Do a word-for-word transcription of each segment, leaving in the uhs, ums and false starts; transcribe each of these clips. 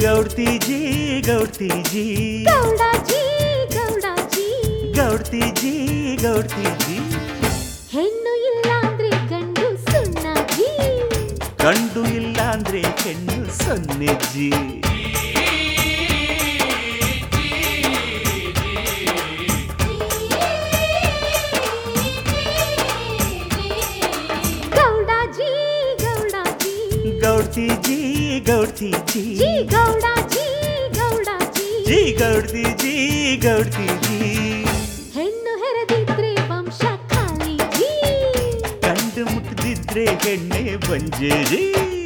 ಗೌಡ್ತಿಜಿ ಗೌಡ್ತಿಜಿ ಗೌಡಾಜಿ ಗೌಡಾಜಿ ಗೌಡ್ತಿಜಿ ಗೌಡ್ತಿಜಿ ಹೆಣ್ಣು ಇಲ್ಲ ಅಂದ್ರೆ ಗಂಡು ಸುಣ್ಣಾಜಿ ಗಂಡು ಇಲ್ಲ ಅಂದ್ರೆ ಹೆಣ್ಣು ಸೊನ್ನೆಜ್ಜಿ ಗೌಡಾಜಿ ಗೌಡಾಜಿ ಗೌಡ್ತಿಜಿ ಗೌಡ್ತಿಜಿ ಜಿ ಗೌಡಾಜಿ ಗೌಡಾಜಿ ಜಿ ಗೌಡ್ತಿಜಿ ಗೌಡ್ತಿಜಿ ಹೆಣ್ಣು ಹೆರದಿದ್ರೆ ವಂಶ ಖಾಲಿ ಜಿ ಗಂಡು ಮುಟ್ಟದಿದ್ರೆ ಹೆಣ್ಣೆ ಬಂಜೇರಿ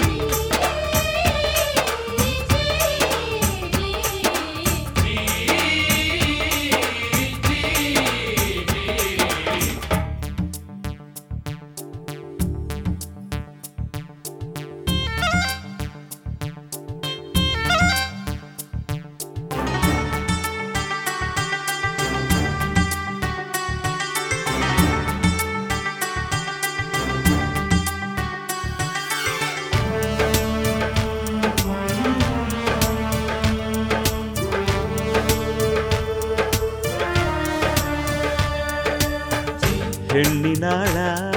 ಹೆಣ್ಣಿನಾಳ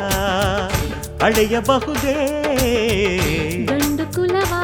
ಅಳೆಯಬಹುದೇ ಗಂಡು ಕುಲವ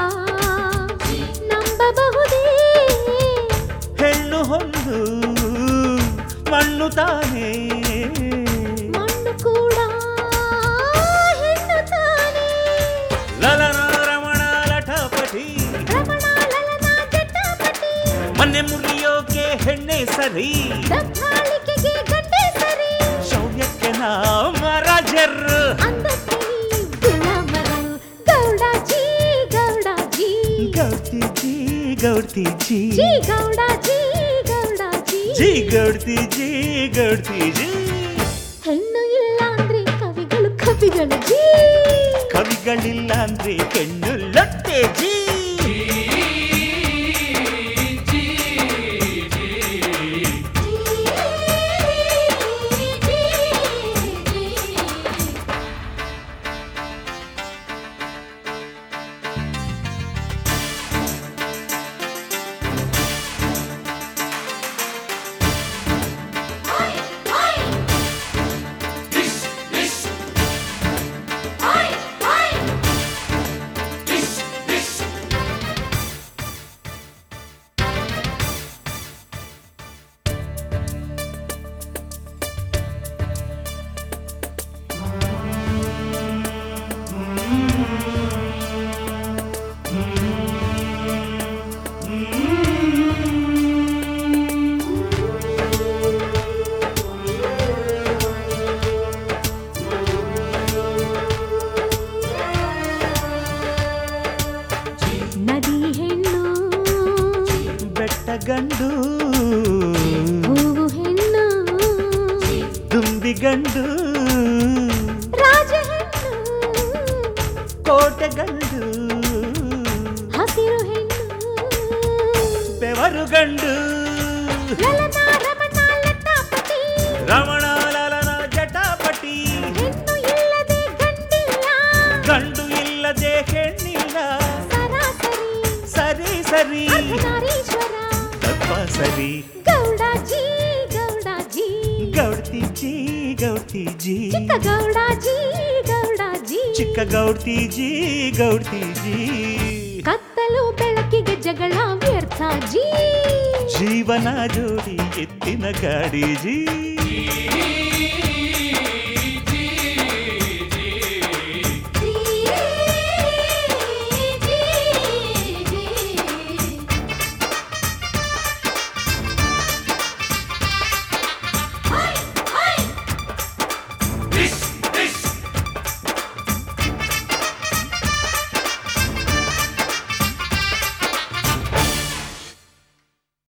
ನಂಬಬಹುದೇ ಹೆಣ್ಣು ಹೊಂದು ಮಣ್ಣು ತಾನೇ ಮಣ್ಣು ಕೂಡ ಹೆಣ್ಣು ತಾನೇ ಲಲನ ರಮಣ ಲಠಪಟಿ ರಮಣ ಲಲನ ಜಟಾಪಟಿ ಮನೆ ಮುರಿಯೋಕೆ ಹೆಣ್ಣೆ ಸರಿ ದಬ್ಬಾಳಿಕೆಗೆ ಗಂಡೆ ಸರಿ ಶೌರ್ಯಕ್ಕೆ ನಾಮರಾಜರ್ ಅಂದಕ್ಕೆ ಗುಲಾಮರು ಗೌಡಾಜಿ ಗೌಡಾಜಿ ಗೌಡ್ತಿಜಿ ಗೌಡ್ತಿಜಿ ಜಿ ಗೌಡಾಜಿ ಗೌಡಾಜಿ ಜಿ ಗೌಡ್ತಿಜಿ ಗೌಡ್ತಿಜಿ ಹೆಣ್ಣು ಇಲ್ಲ ಅಂದ್ರೆ ಕವಿಗಳು ಕವಿಗಳು ಜಿ ಕವಿಗಳಿಲ್ಲ ಅಂದ್ರೆ ಹೆಣ್ಣು ಲಟ್ಟೆ ಜಿ ನದಿ ಹೆಣ್ಣು ಗಂಡು ಹೂವು ಹೆಣ್ಣು ದುಂಬಿ ಗಂಡು ರಾಜ ಹೆಣ್ಣು ಕೋಟೆ ಗಂಡು ಹಸಿರು ಹೆಣ್ಣು ಬೆವರು ಗಂಡು ಲಲನ ರಮಣ ಲಟಾಪಟಿ ರಮಣ ಲಲನ ಜಟಾಪಟಿ ಹೆಣ್ಣು ಇಲ್ಲದೆ ಗಂಡಿಲ್ಲ ಗಂಡು ಇಲ್ಲದೆ ಹೆಣ್ಣಿಲ್ಲ ಸರಾಸರಿ ಸರಿ ಸರಿ ಅರ್ಧನಾರೀಶ್ವರ ತಪ್ಪ ಸರಿ ಗೌಡಾಜಿ ಗೌಡಾಜಿ ಗೌಡ್ತಿಜಿ ಗೌಡ್ತಿಜಿ ಚಿಕ್ಕ ಗೌಡಾಜಿ ಗೌಡಾಜಿ ಚಿಕ್ಕ ಗೌಡ್ತಿಜಿ ಗೌಡ್ತಿಜಿ ಕತ್ತಲು ಬೆಳಕಿಗೆ ಜಗಳ ವ್ಯರ್ಥ ಜಿ ಜೀವನ ಜೋಡಿ ಎತ್ತಿನ ಗಾಡಿ ಜಿ